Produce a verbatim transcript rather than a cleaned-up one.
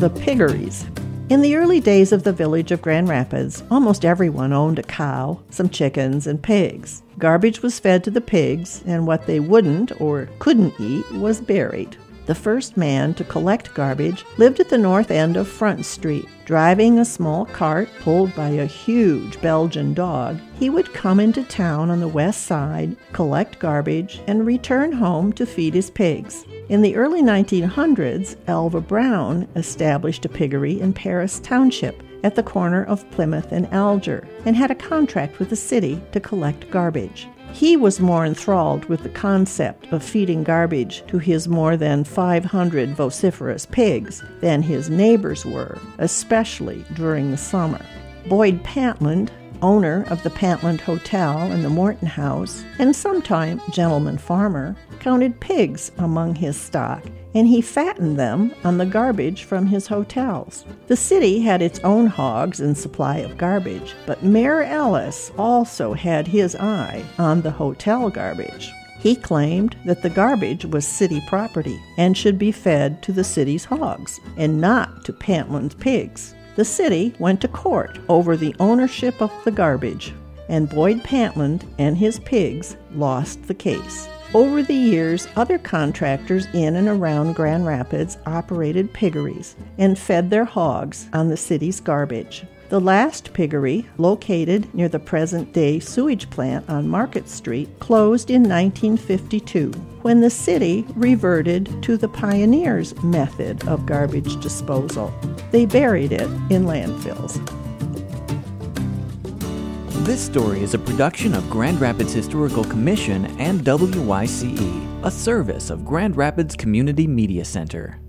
the piggeries. In the early days of the village of Grand Rapids, almost everyone owned a cow, some chickens, and pigs. Garbage was fed to the pigs, and what they wouldn't or couldn't eat was buried. The first man to collect garbage lived at the north end of Front Street. Driving a small cart pulled by a huge Belgian dog, he would come into town on the west side, collect garbage, and return home to feed his pigs. In the early nineteen hundreds, Alva Brown established a piggery in Paris Township at the corner of Plymouth and Alger and had a contract with the city to collect garbage. He was more enthralled with the concept of feeding garbage to his more than five hundred vociferous pigs than his neighbors were, especially during the summer. Boyd Pantland, owner of the Pantland Hotel and the Morton House, and sometime gentleman farmer, counted pigs among his stock, and he fattened them on the garbage from his hotels. The city had its own hogs and supply of garbage, but Mayor Ellis also had his eye on the hotel garbage. He claimed that the garbage was city property and should be fed to the city's hogs and not to Pantland's pigs. The city went to court over the ownership of the garbage, and Boyd Pantland and his pigs lost the case. Over the years, other contractors in and around Grand Rapids operated piggeries and fed their hogs on the city's garbage. The last piggery, located near the present-day sewage plant on Market Street, closed in nineteen fifty-two, when the city reverted to the pioneers' method of garbage disposal. They buried it in landfills. This story is a production of Grand Rapids Historical Commission and W Y C E, a service of Grand Rapids Community Media Center.